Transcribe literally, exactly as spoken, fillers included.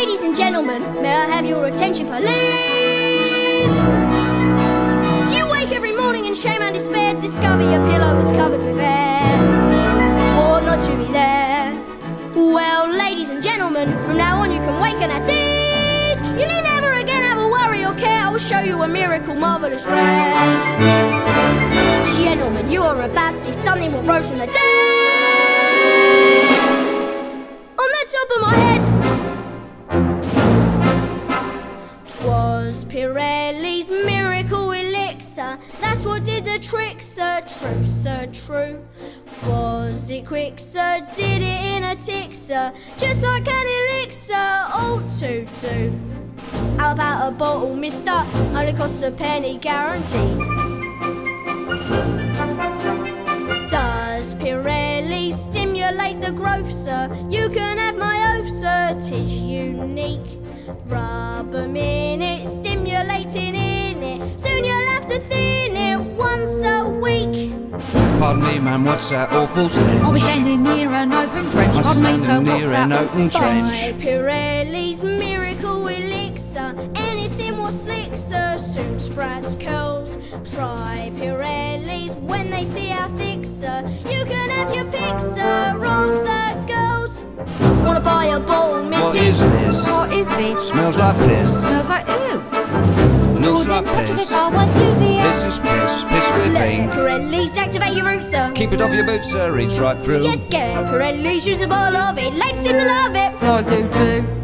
Ladies and gentlemen, may I have your attention, please? Do you wake every morning in shame and despair to discover your pillow is covered with hair? Or not to be there? Well, ladies and gentlemen, from now on you can waken at ease. You need never again have a worry or care. I will show you a miracle, marvellous rare. Gentlemen, you are about to see something more rose from the dead. On the top of my head, 'twas Pirelli's miracle elixir. That's what did the trick, sir. True, sir, true. Was it quick, sir? Did it in a tick, sir? Just like an elixir ought to do. How about a bottle, mister? Only costs a penny, guaranteed. Does Pirelli stimulate the growth, sir? You can have my oath, sir, 'tis unique. Rub 'em in it, stimulating in it. Soon you'll have to thin it once a week. Pardon me, man, what's that awful stench? I was standing near an open trench. I was Pardon me, standing sir, near what's an that open awful trench. By Pirelli's miracle elixir, anything more slick, sir, soon sprouts curls. Try Pirelli's when they see our thick, sir. You can have your pick, sir, of the girls. Wanna buy a bottle, missus? What is this? What is this? Smells like piss. Smells like ew. Looks Wouldn't like touch it piss. if I was you, dear. This is piss. Piss with Let ink. Pirelli's activate your roots, sir. Keep it off your boots, sir. Reach right through. Yes, get Pirelli's, use a bottle of it. Ladies seem to love it. Flies do too.